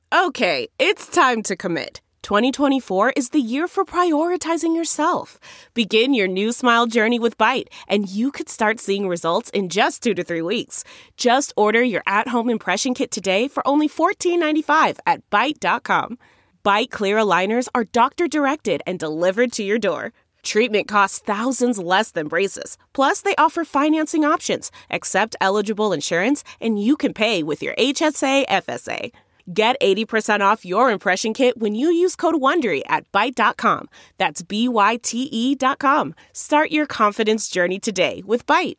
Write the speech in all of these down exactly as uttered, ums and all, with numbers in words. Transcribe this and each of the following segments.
Okay, it's time to commit. twenty twenty-four is the year for prioritizing yourself. Begin your new smile journey with Byte, and you could start seeing results in just two to three weeks. Just order your at-home impression kit today for only fourteen ninety-five at byte dot com. Byte clear aligners are doctor-directed and delivered to your door. Treatment costs thousands less than braces. Plus, they offer financing options, accept eligible insurance, and you can pay with your H S A F S A. Get eighty percent off your impression kit when you use code WONDERY at byte dot com. That's B Y T E dot com. Start your confidence journey today with Byte.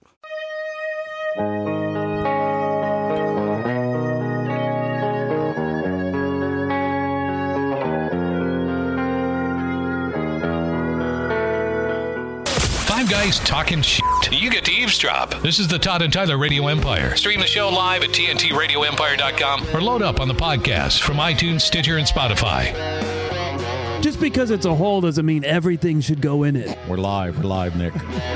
Five guys talking shit. You get to eavesdrop. This is the Todd and Tyler Radio Empire. Stream the show live at T N T radio empire dot com or load up on the podcast from iTunes, Stitcher, and Spotify. Just because it's a hole doesn't mean everything should go in it. We're live. We're live, Nick.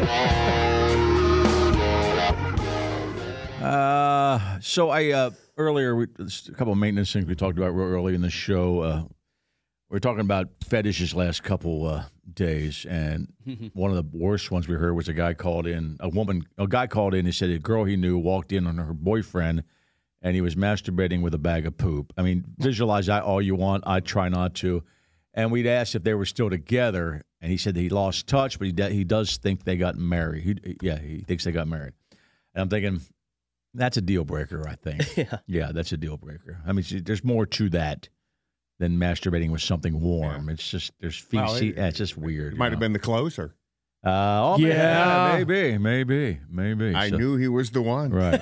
uh, so I uh, earlier, we, a couple of maintenance things we talked about real early in the show. Uh, we were talking about fetishes last couple uh, days, and one of the worst ones we heard was a guy called in, a woman, a guy called in. He said a girl he knew walked in on her boyfriend, and he was masturbating with a bag of poop. I mean, visualize that all you want. I try not to. And we'd asked if they were still together, and he said that he lost touch, but he de- he does think they got married. He, yeah, he thinks they got married. And I'm thinking, that's a deal breaker, I think. Yeah. Yeah, that's a deal breaker. I mean, see, there's more to that than masturbating with something warm. Yeah. It's just, there's feces. Well, it, yeah, it's just weird. It might know? have been the closer. Uh, oh, yeah. yeah, maybe, maybe, maybe. I so, knew he was the one. Right.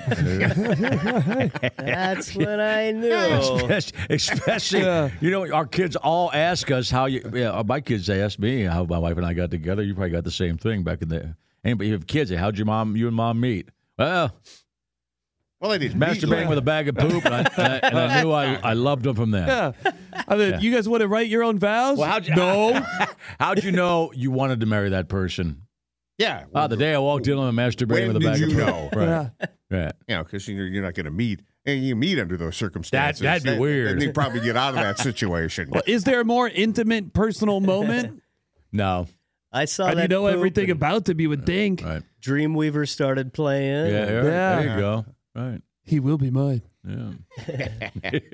That's what I knew. Especially, especially yeah. you know, our kids all ask us how you, yeah, my kids ask me how my wife and I got together. You probably got the same thing back in the, anybody, you have kids, how'd your mom, you and mom meet? Well, Well, I didn't masturbating with a bag of poop, and I, and I, and I knew I, I loved them from there. Yeah. I mean, yeah. You guys want to write your own vows? Well, how'd you, no. How'd you know you wanted to marry that person? Yeah. Well, oh, the day I walked in on and masturbating with a bag of poop. When did you know? Right. Yeah. Right. You know, because you're, you're not going to meet, and you meet under those circumstances. That, that'd be that, weird. And you probably get out of that situation. Well, is there a more intimate, personal moment? No. I saw and that. You know everything about him, you would think. Right. Dreamweaver started playing. Yeah, yeah, yeah. There you go. Right. He will be mine. Yeah.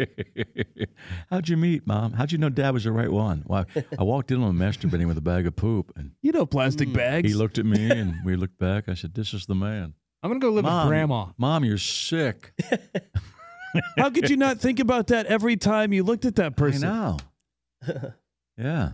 How'd you meet, Mom? How'd you know Dad was the right one? Well, I walked in on him masturbating with a bag of poop, and you know plastic bags. He looked at me, and we looked back. I said, "This is the man." I'm gonna go live Mom, with Grandma. Mom, you're sick. How could you not think about that every time you looked at that person? I know. Yeah.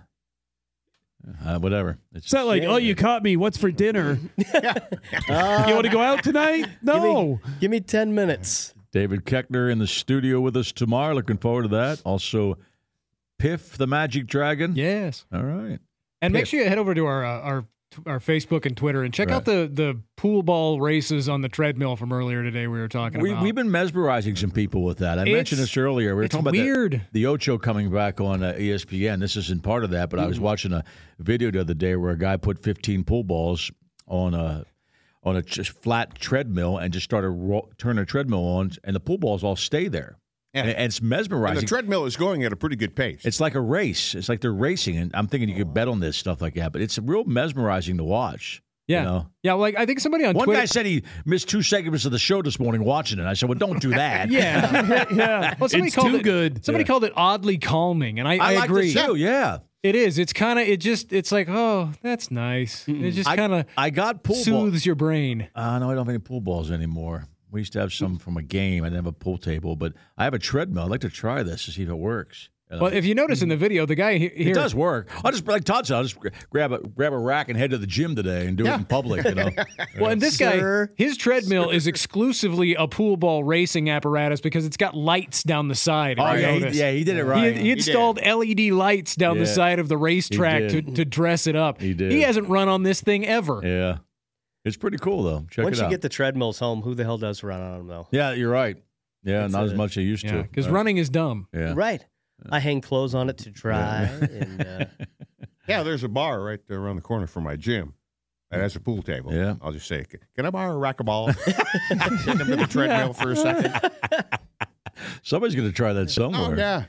Uh, whatever. It's, it's not like, oh, you caught me. What's for dinner? uh, you want to go out tonight? No. Give me, give me ten minutes. David Koechner in the studio with us tomorrow. Looking forward to that. Also, Piff the Magic Dragon. Yes. All right. And Piff. make sure you head over to our uh, our our Facebook and Twitter and check right. out the the pool ball races on the treadmill from earlier today. We were talking we, about. We've been mesmerizing some people with that. I it's, mentioned this earlier. We were it's talking about weird. The, the Ocho coming back on uh, E S P N. This isn't part of that, but mm. I was watching a video the other day where a guy put fifteen pool balls on a on a just flat treadmill and just started ro- turning a treadmill on, and the pool balls all stay there. Yeah. And, and it's mesmerizing. And the treadmill is going at a pretty good pace. It's like a race. It's like they're racing, and I'm thinking you could bet on this stuff like that, but it's real mesmerizing to watch. Yeah. You know? Yeah, like I think somebody on One Twitter. guy said he missed two segments of the show this morning watching it. I said, well, don't do that. yeah. yeah. Well, somebody it's called too it, good. Somebody yeah. called it oddly calming, and I, I, I like agree. Too, yeah. It is. It's kind of, it just, it's like, oh, that's nice. Mm-mm. It just kind of I got pool soothes ball. your brain. Uh, no, I don't have any pool balls anymore. We used to have some from a game. I didn't have a pool table, but I have a treadmill. I'd like to try this to see if it works. Uh, well, if you notice in the video, the guy here. It does work. I'll just, like Todd said, I'll just grab a grab a rack and head to the gym today and do yeah. it in public, you know. Well, and this Sir. guy, his treadmill Sir. is exclusively a pool ball racing apparatus because it's got lights down the side. Oh, yeah he, yeah, he did it right. He, he installed he L E D lights down yeah. the side of the racetrack to, to dress it up. He did. He hasn't run on this thing ever. Yeah. It's pretty cool, though. Check Once it out. you get the treadmills home, who the hell does run on them, though? Yeah, you're right. Yeah, That's not it. as much as I used yeah, to. Because right. running is dumb. Yeah. Right. I hang clothes on it to dry. and, uh... Yeah, there's a bar right there around the corner from my gym. That has a pool table. Yeah. I'll just say, can I borrow a racquetball? Send them to the treadmill for a second. Somebody's going to try that somewhere. Oh, yeah.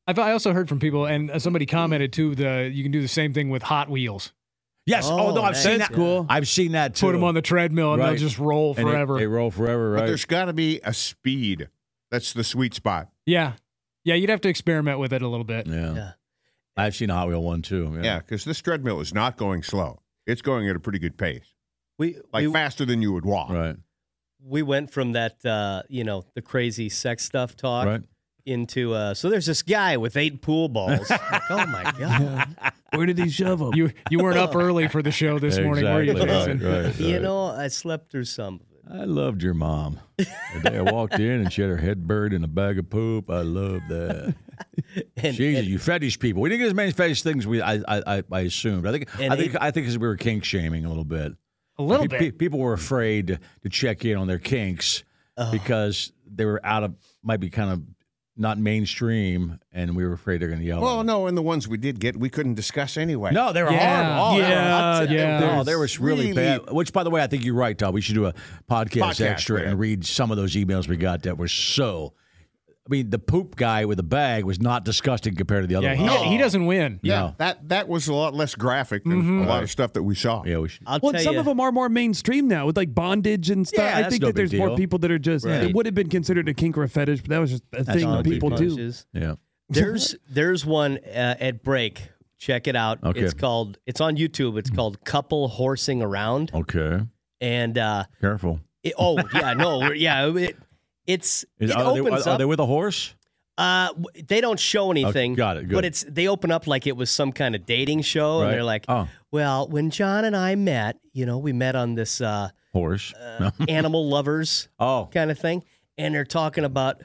I've, I also heard from people, and somebody commented too. The you can do the same thing with Hot Wheels. Yes. Oh, Oh, no, I've nice. seen That's that. cool. I've seen that too. Put them on the treadmill, and Right. they'll just roll And they- forever. They, roll forever, But right? there's got to be a speed. That's the sweet spot. yeah, yeah. You'd have to experiment with it a little bit. Yeah. Yeah. I've seen a Hot Wheel one too. Yeah, because this treadmill is not going slow. It's going at a pretty good pace, We like we, faster than you would walk. Right. we went from that, uh, you know, the crazy sex stuff talk Right. into. Uh, so there's this guy with eight pool balls. Like, oh my god! Where did he shove him? You you weren't up early for the show this morning, were you, Exactly. Jason? Right, right, You right. know, I slept through some of it. I loved your mom. The day I walked in and she had her head buried in a bag of poop. I love that. And, Jesus, and- you fetish people. We didn't get as many fetish things we I I, I, I assumed. I think And I think it- I think because we were kink shaming a little bit. A little Pe- bit. pe- People were afraid to, to check in on their kinks because they were out of might be kind of not mainstream, and we were afraid they're going to yell. Well, at no, and the ones we did get, we couldn't discuss anyway. us. no, they were Yeah. horrible. Oh, they were- Yeah, yeah. No, there was really, really- bad. Which, by the way, I think you're right, Todd. We should do a podcast, Podcast, extra yeah. and read some of those emails we got that were so. I mean, the poop guy with the bag was not disgusting compared to the other Yeah, he, one. he doesn't win. Yeah, No. that that was a lot less graphic than a lot of stuff that we saw. Yeah, we should. I'll Well, tell some you, of them are more mainstream now with like bondage and stuff. Yeah, I that's think no that there's big more deal. people that are just, Right. it would have been considered a kink or a fetish, but that was just a thing not that a big people deal. do. punches. Yeah. There's there's one uh, at break. Check it out. Okay. It's called. It's on YouTube. It's called Couple Horsing Around. Okay. And uh, Careful. it, oh yeah, no, we're- yeah. It, it's Is, it are, they, opens are, are up. they with a horse? Uh, w- they don't show anything. got it, good. But it's they open up like it was some kind of dating show, Right. and they're like, Oh. "Well, when John and I met, you know, we met on this uh, Horse. uh, animal lovers oh. kind of thing," and they're talking about,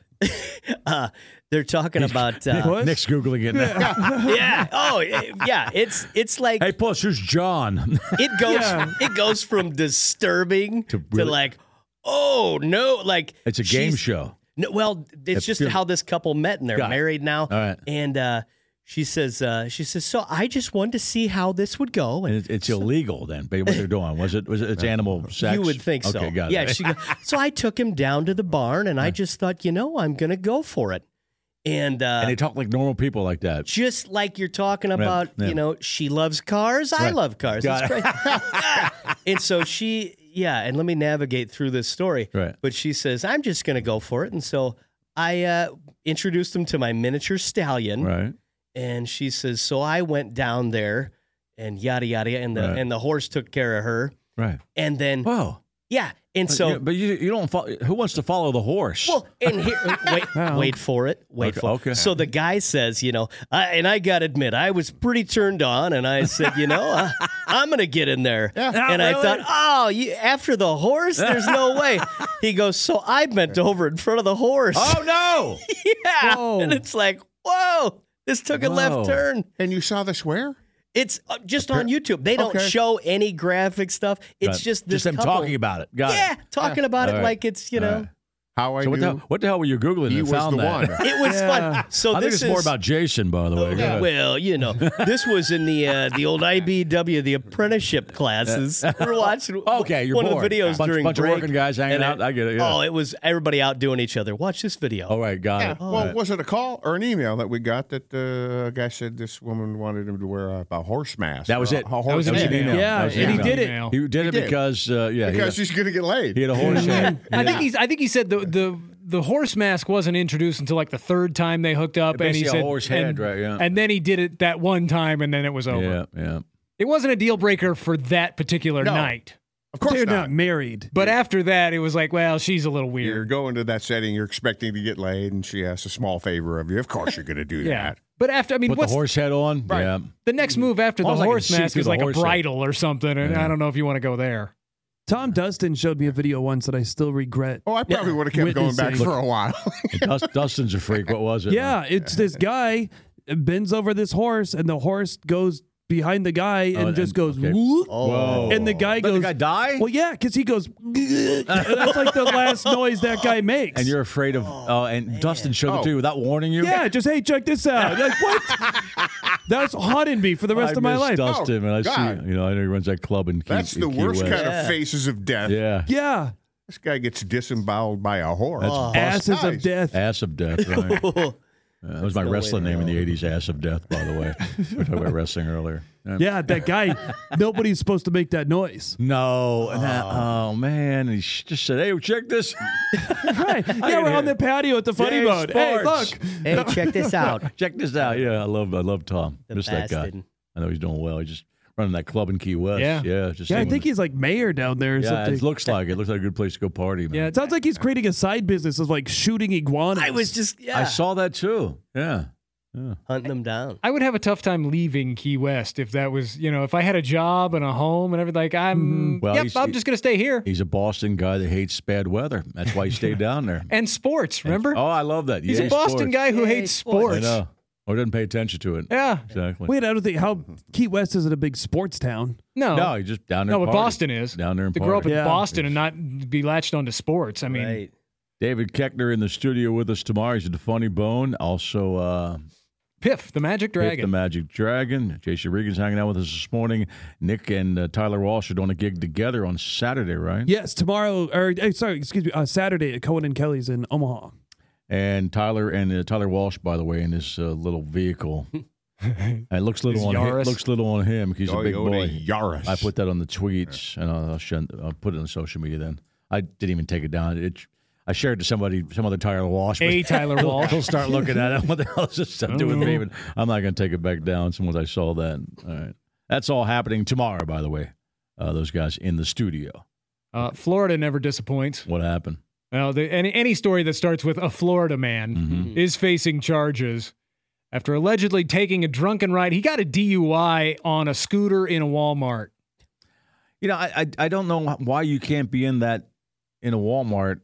uh, they're talking about, uh, What? Nick's Googling it now. yeah, oh yeah, it's it's like Hey, Puss, who's John? it goes it goes from disturbing to, really- like, oh no, like It's a game she's- show. No, well, it's If just you're- how this couple met, and they're Got it. married now. All right. And uh, she says, uh, she says, so I just wanted to see how this would go. And And it's, it's illegal then, but what they're doing. Was it, was it, it's animal sex? you would think so. Okay, got yeah. it. She go, so I took him down to the barn, and I just thought, you know, I'm going to go for it. And, uh, and they talk like normal people like that. just like you're talking about, yeah. you know, she loves cars, I Right. love cars. Got It's great. Yeah. And so she, yeah, and let me navigate through this story. Right. But she says, I'm just going to go for it. And so I uh, introduced him to my miniature stallion. Right. And she says, so I went down there and yada, yada, and the, Right. and the horse took care of her. Right. And then, Whoa. yeah. And But so, you- but you, you don't follow, who wants to follow the horse? well, and here, wait, wait for it. Wait Okay, for it. okay. So the guy says, you know, I, and I got to admit, I was pretty turned on, and I said, you know, uh, I'm going to get in there. And I really? thought, oh, you, after the horse, there's no way. He goes, so I bent over in front of the horse. oh no! yeah. Whoa. And it's like, whoa, this took a Whoa. left turn. And you saw this where? It's uh, just on YouTube. They don't Okay. show any graphic stuff. It's Right. just this just them couple- talking about it. Got yeah, it. talking about All it right. like it's, you All know. right. How I So what knew the, what the hell were you googling he and was found the that? one. It was Yeah. fun. So I think this it's is more about Jason, by the way. Go ahead. well, you know, this was in the uh, the old I B W, the apprenticeship classes. We were watching Okay, you're one bored. of the videos Bunch- during bunch of break, working guys hanging and out. I get it, yeah. Oh, it was everybody outdoing each other. Watch this video. All right, got Yeah. it. Well, All right. was it a call or an email that we got that uh, a guy said this woman wanted him to wear a, a horse mask? That was or a- it. a That horse was an head? email. Yeah, That was and he email. did it. Email. He did it did. because uh, yeah, Because he, he's going to get laid. he had a horse head. I think he's. I think he said the the the horse mask wasn't introduced until like the third time they hooked up, and he Basically a said horse head, and, right, yeah. and then he did it that one time, and then it was over. Yeah, yeah. It wasn't a deal breaker for that particular No. night, Of course They're not. not married. but after that, it was like, well, she's a little You're weird. going to that setting, you're expecting to get laid, and she asks a small favor of you. Of course you're going to do Yeah, that. but after I mean, Put the what's horse head on. Right. Yeah. the next move after the Almost like I horse can see mask through is the like a horse head. bridle or something, and Yeah. I don't know if you want to go there. Tom Dustin showed me a video once that I still regret. Oh, I probably would have kept going back Witnessing. for a while. Dust, Dustin's a freak. What was it? Yeah, it's this guy bends over this horse, and the horse goes behind the guy and Oh, just and- goes okay. whoop. Whoa. And the guy Let goes, the guy die? Well, yeah, because he goes, and that's like the last noise that guy makes. And you're afraid of. Uh, and Dustin showed it Oh. to you without warning you. yeah, just hey, check this out. Like what? That's haunting me for the rest I of my miss life. Dustin, Oh, and I God. see. You know, I know he runs that club in Key, That's the in Key worst West. kind Yeah. of faces of death. Yeah. Yeah, This guy gets disemboweled by a horse. That's bust- asses of Nice. death. ass of death. Right. Uh, that was my no wrestling way to name in the know. eighties, Ass of Death, by the way. We were talking about wrestling earlier. Yeah. Yeah, that guy. Nobody's supposed to make that noise. No. And that, oh, man. And he sh- just said, hey, check this. Right? Yeah, we're on the patio at the funny Jay mode. Hey, Sports. look. Hey, check this out. Check this out. Yeah, I love I love Tom. The Miss that guy. bastard. I know he's doing well. He's just running that club in Key West. Yeah. Yeah. Just Yeah, I singing. think he's like mayor down there or Yeah, something. it looks like it. Looks like a good place to go party, man. Yeah, It sounds like he's creating a side business of like shooting iguanas. I was just yeah, I saw that too. Yeah. Yeah. hunting them down. I would have a tough time leaving Key West if that was, you know, if I had a job and a home and everything. Like, I'm, Well, yep, he's- I'm just going to stay here. He's a Boston guy that hates bad weather. That's why he stayed down there. And sports, remember? Oh, I love that. He's Yay, a Boston sports. guy who Yay, hates sports. I sports. know. Or doesn't pay attention to it. Yeah. Exactly. Wait, I don't think how Key West isn't a big sports town. No. No, he's just down there. No, but partying. Boston is. Down there and To grow up in partying. Yeah. Boston and not be latched onto sports. I mean, Right. David Keckner in the studio with us tomorrow. He's at the Funny Bone. Also, uh, Piff, the Magic Pip Dragon. the Magic Dragon. Jason Regan's hanging out with us this morning. Nick and uh, Tyler Walsh are doing a gig together on Saturday, right? Yes, tomorrow, or eh, sorry, excuse me, uh, Saturday at Cohen and Kelly's in Omaha. And Tyler and uh, Tyler Walsh, by the way, in this uh, little vehicle. And it looks little His on him. Yaris. Looks little on him because he's a big Toyota boy. Yaris. I put that on the tweets, and I'll, I'll, shun- I'll put it on social media. Then I didn't even take it down. It, I shared it to somebody, some other Tyler Walsh. but A Tyler he'll- Walsh. He'll start looking at it. What the hell is this stuff doing with me? But I'm not going to take it back down. As soon as I saw that, all right. That's all happening tomorrow. By the way, uh, those guys in the studio. Uh, Florida never disappoints. What happened? Well, the, any, any story that starts with a Florida man Mm-hmm. is facing charges after allegedly taking a drunken ride. He got a D U I on a scooter in a Walmart. You know, I, I I don't know why you can't be in that in a Walmart.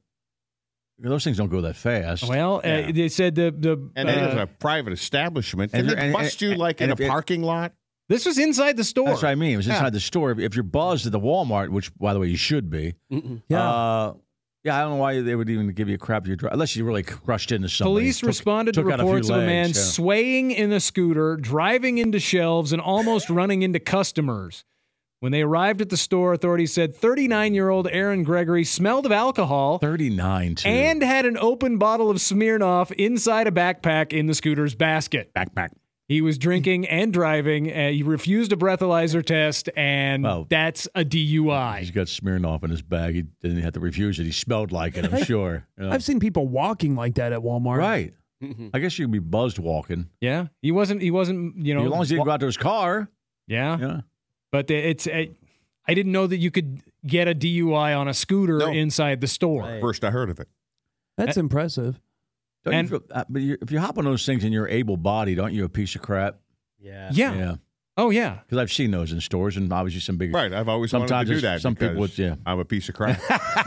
Those things don't go that fast. Well, Yeah. uh, they said the the And uh, it is a private establishment. and Can you're- they and- bust you and- like and in if a it- parking lot? this was inside the store. That's what I mean. It was inside Yeah. the store. If you're buzzed at the Walmart, which, by the way, you should be. Yeah. Uh, yeah, I don't know why they would even give you a crap your drive unless you really crushed into somebody. Police Took- responded to took out a few reports of a man legs, yeah. swaying in a scooter, driving into shelves, and almost running into customers. When they arrived at the store, authorities said thirty-nine-year-old Aaron Gregory smelled of alcohol thirty-nine too. and had an open bottle of Smirnoff inside a backpack in the scooter's basket. backpack. He was drinking and driving. Uh, he refused a breathalyzer test, and Oh. that's a D U I. He's got Smirnoff in his bag. He didn't have to refuse it. He smelled like it, I'm sure. You know. I've seen people walking like that at Walmart. Right. I guess you could be buzzed walking. Yeah, he wasn't. He wasn't. You know, as long as he didn't go out to his car. yeah. Yeah. But it's. I I didn't know that you could get a D U I on a scooter No. inside the store. Right. First I heard of it. That's impressive. Don't And- you feel, uh, but you, if you hop on those things and you're able bodied, aren't you a piece of crap? Yeah. Yeah. Yeah. Oh yeah. Because I've seen those in stores and obviously some big. Right. I've always Sometimes wanted to do there's- that. some people because would- yeah. I'm a piece of crap.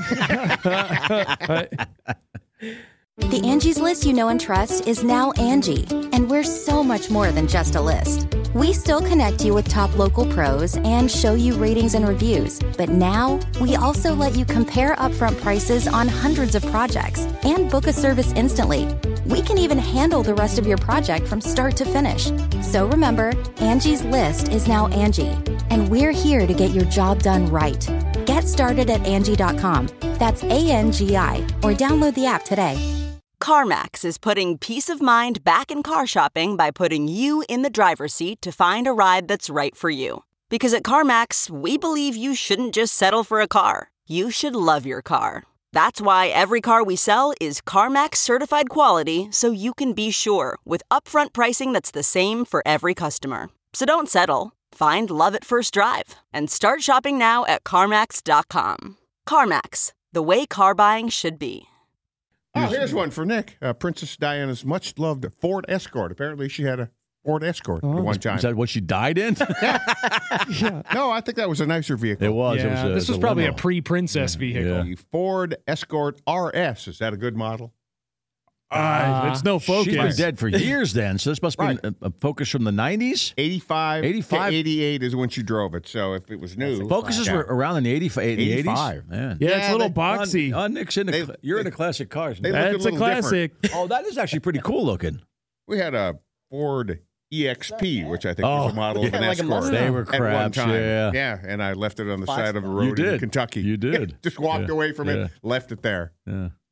The Angie's List you know and trust is now Angie, and we're so much more than just a list. We still connect you with top local pros and show you ratings and reviews, but now we also let you compare upfront prices on hundreds of projects and book a service instantly. We can even handle the rest of your project from start to finish. So remember, Angie's List is now Angie, and we're here to get your job done right. Get started at Angie dot com. That's A N G I, or download the app today. CarMax is putting peace of mind back in car shopping by putting you in the driver's seat to find a ride that's right for you. Because at CarMax, we believe you shouldn't just settle for a car. You should love your car. That's why every car we sell is CarMax certified quality, so you can be sure with upfront pricing that's the same for every customer. So don't settle. Find love at first drive and start shopping now at CarMax dot com. CarMax, the way car buying should be. Oh, here's one for Nick. Uh, Princess Diana's much-loved Ford Escort. Apparently, she had a Ford Escort Oh. at one time. Is that what she died in? No, I think that was a nicer vehicle. It was. Yeah, it was a, this it was probably a limo. pre-princess vehicle. Yeah. The Ford Escort R S. Is that a good model? Uh, it's no focus. She's been dead for years then, so this must be Right. a, a Focus from the nineties. eighty-five, eighty-five? to eighty-eight is when she drove it. So if it was new. Focuses Yeah. were around in the eighty-five, eighties. eighty-five. Man. Yeah, it's Yeah, a little they- boxy. On, on Nick's into, They- cl- you're into classic cars. they- Nick. look a That's a little classic. Oh, that is actually pretty cool looking. We had a Ford E X P, which I think Oh, was a model of yeah, an like a Escort. Mustang. They were At one craps, time. yeah. Yeah, and I left it on the Fox side of a model. road You in did. Kentucky. You did. Just walked Yeah. away from Yeah. it, left it there. Yeah.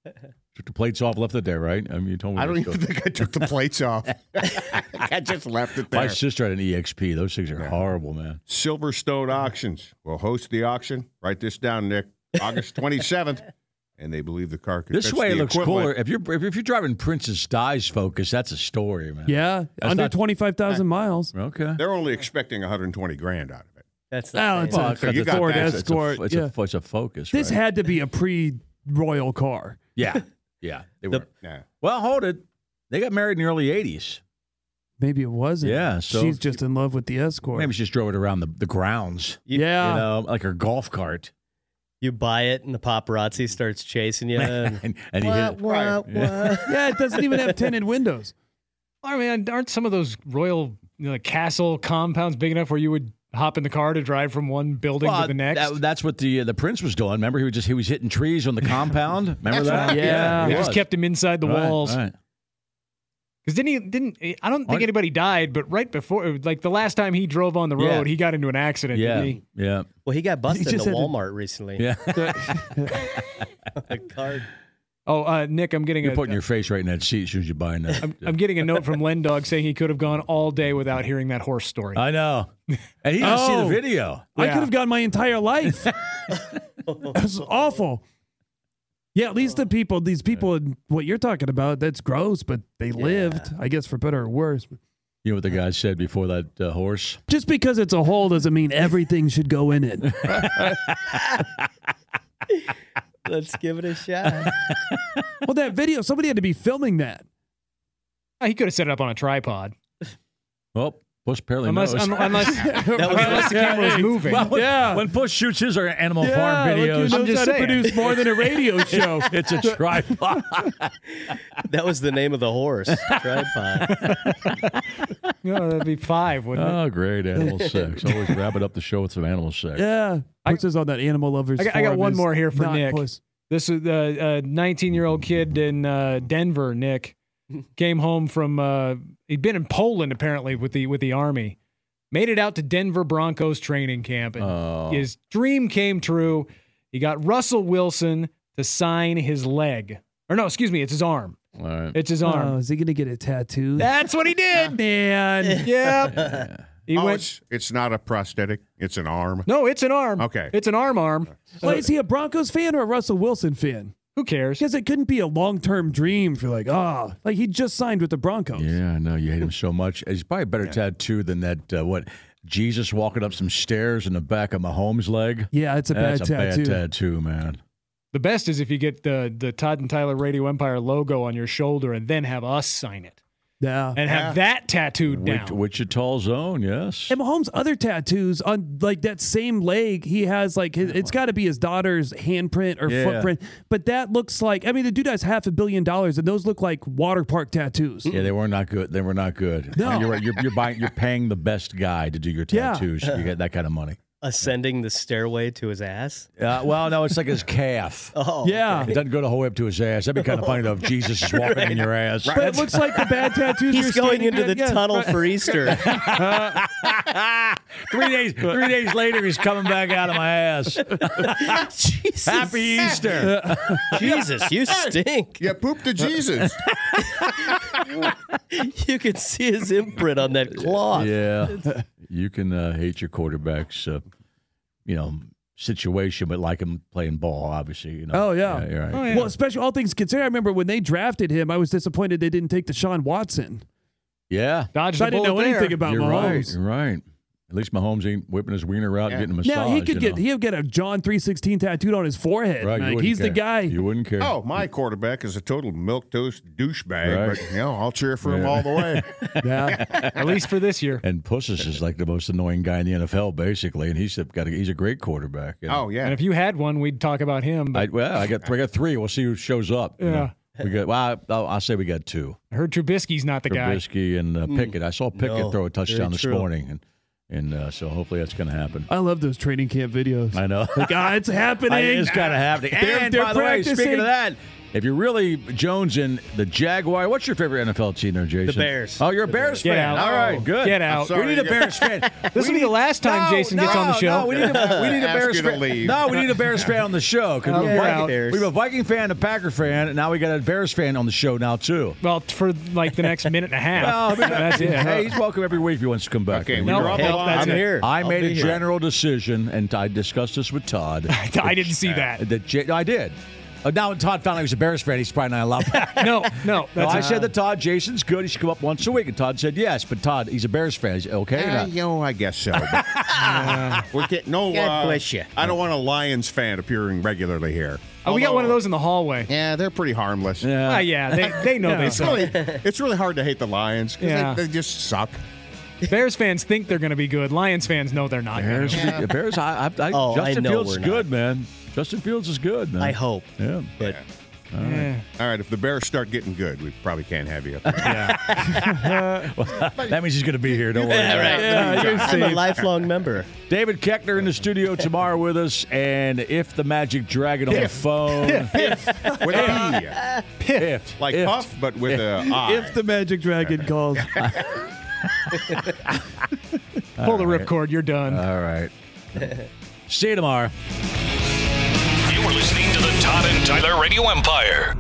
Took the plates off, left it there, right? I mean, you told me. I don't to even go. think I took the plates off. I just left it there. My sister had an E X P. Those things are horrible, man. Silverstone Auctions will host the auction. Write this down, Nick. August twenty-seventh. And they believe the car could This fetch way the it looks equivalent. cooler. If you're if you're driving Princess Di's Focus, that's a story, man. Yeah, That's under not- twenty-five thousand miles. Okay. They're only expecting one hundred twenty grand out of it. That's Oh, not it's bad. a Well, 'cause you it's got a- Ford it's a- Escort. It's yeah. a, it's a Focus. This right? had to be a pre-royal car. Yeah. Yeah. They The- were. Yeah. Well, hold it. They got married in the early eighties. Maybe it wasn't. Yeah, so- she's just in love with the Escort. Maybe she just drove it around the, the grounds. You, yeah. You know, like her golf cart. you buy it, and the paparazzi starts chasing you. And, and and you hit Wah, wah, wah. Yeah, it doesn't even have tinted windows. I mean, aren't some of those royal you know, like castle compounds big enough where you would hop in the car to drive from one building Well, to the next? that- that's what the uh, the prince was doing. Remember, he was just he was hitting trees on the compound. Remember that? Yeah. They he just was. kept him inside the Right, walls. right. Because didn't he? Didn't I don't think What? anybody died, but right before, like the last time he drove on the road, Yeah. he got into an accident. Yeah, Didn't he? yeah, Well, he got busted He in just the had to- Walmart recently. yeah. A card. Oh, uh, Nick, I'm getting You're a. putting your face right in that seat as soon as you buy that. I'm, I'm getting a note from Len Dog saying he could have gone all day without hearing that horse story. I know, and he didn't see the Oh. video. I Yeah. could have gone my entire life. That's awful. Yeah, at least the people, these people, what you're talking about, that's gross, but they lived, I guess, for better or worse. You know what the guy said before that uh, horse? Just because it's a hole doesn't mean everything should go in it. Let's give it a shot. Well, that video, somebody had to be filming that. Oh, he could have set it up on a tripod, Well, Puss apparently unless knows. un- unless, That was unless the camera was moving. Well, when, Yeah. when Puss shoots his or Animal Yeah, Farm look who videos, knows just how to saying. produce more than a radio show. it's a tripod. That was the name of the horse. Tripod. No, that'd be five, wouldn't it? Oh, great animal sex! Always wrap it up the show with some animal sex. Yeah. Puss is on that animal lovers I got- I got forum one is more here for not Nick. Puss. This is a nineteen-year-old kid in uh, Denver. Nick came home from uh, he'd been in Poland apparently with the with the army. Made it out to Denver Broncos training camp, and Oh. his dream came true. He got Russell Wilson to sign his leg, or no, excuse me, it's his arm. All right. It's his Oh, arm. is he going to get a tattoo? That's what he did. Man. Yep. He Oh, went. it's, it's not a prosthetic. It's an arm. No, it's an arm. Okay. It's an arm arm. Well, is he a Broncos fan or a Russell Wilson fan? Who cares? Because it couldn't be a long-term dream for like, oh, like he just signed with the Broncos. Yeah, I know you hate him so much. He's probably a better tattoo than that. Uh, what Jesus walking up some stairs in the back of Mahomes' leg. Yeah, it's a bad That's a tattoo. bad tattoo, man. The best is if you get the the Todd and Tyler Radio Empire logo on your shoulder and then have us sign it Yeah. and have that tattooed Wich- down. Wichita's own, yes. And Mahomes' other tattoos on like that same leg, he has like his, it's got to be his daughter's handprint or Yeah. footprint. But that looks like I mean the dude has half a billion dollars, and those look like water park tattoos. Yeah, they were not good. They were not good. No. You're right. You're, you're buying. You're paying the best guy to do your Yeah. tattoos. You get that kind of money. Ascending the stairway to his ass. Uh, well, no, it's like his calf. Oh, Yeah. It doesn't go the whole way up to his ass. That'd be kind of funny though if Jesus is walking in your ass. But it looks like the bad tattoos. He's you're going standing into at. the Yeah, tunnel right. for Easter. Three days. Three days later, he's coming back out of my ass. Jesus. Happy Easter. Jesus, you stink. Yeah, poop to Jesus. You can see his imprint on that cloth. Yeah, you can uh, hate your quarterback's, uh, you know, situation, but like him playing ball. Obviously, you know. Oh, yeah. you're right. Oh, yeah. Well, especially all things considered, I remember when they drafted him, I was disappointed they didn't take Deshaun Watson. Yeah, Dodged So the I didn't know bullet anything there. about you're right. Mahomes. You're right. At least Mahomes ain't whipping his wiener out and getting a massage. Now he could you get know. he'll get a John three sixteen tattooed on his forehead. Right, you Like, wouldn't he's the care. guy. You wouldn't care. Oh, my quarterback is a total milquetoast douchebag, Right. but you know, I'll cheer for him Yeah. all the way. Yeah. At least for this year. And Pussis is like the most annoying guy in the N F L, basically, and he's got a, he's a great quarterback. you know. Oh yeah. And if you had one, we'd talk about him. But I, well, I got I got three. We'll see who shows up. you Yeah. know. We got. Well, I'll, I'll say we got two. I heard Trubisky's not the guy. Trubisky and uh, Pickett. I saw Pickett No, throw a touchdown very this true. morning, and and uh, so hopefully that's going to happen. I love those training camp videos. I know. Like, ah, it's happening. I- it's kind of happening. They're- and they're by the way, practicing. speaking of that, if you're really jonesing the Jaguar, what's your favorite N F L team there, Jason? The Bears. Oh, you're a Bears Get fan. out. All right, good. Get out. sorry. We need a Bears fan. This will be the last time No, Jason gets no, on the show. No, we need a, we need a Ask Bears you to fan. leave. No, we need a Bears fan on the show. 'Cause Oh, we, have you're a out. Viking, we have a Viking fan, a Packer fan, and now we got a Bears fan on the show now, too. Well, for like the next minute and a half. Well, I mean, That's it. Hey, he's welcome every week if he wants to come back. Okay, man. we No, draw the hey, line. that's I'm it. here. I I'll made be a here. general decision, and I discussed this with Todd. I didn't see that. that J- no, I did. Uh, now Todd found out he was a Bears fan. He's probably not allowed back. No, no. No, That's I it. said to Todd, Jason's good. He should come up once a week. And Todd said yes. But Todd, he's a Bears fan. Is it okay or Uh, not? you know, I guess so. but- We're getting no. God uh, bless you. I don't want a Lions fan appearing regularly here. Oh, we got Although- one of those in the hallway. Yeah, they're pretty harmless. Yeah. Ah, yeah, they, they know they It's suck. really, it's really hard to hate the Lions because Yeah. they, they just suck. Bears fans think they're going to be good. Lions fans know they're not. Bears, Gonna. Bears. I, I, I, Oh, I Justin know Fields is we're good, man. Justin Fields is good, man. I hope. Yeah. But Yeah. All right, if the Bears start getting good, we probably can't have you up here. That means he's going to be here. Don't worry. Yeah, right. Yeah, you're I'm a safe. lifelong member. David Keckner in the studio tomorrow with us, and if the Magic Dragon on the phone, With a P. if Like if, Puff, but with a I. If the Magic Dragon calls. Pull the ripcord. You're done. All right. See you tomorrow. You were listening to the Todd and Tyler Radio Empire.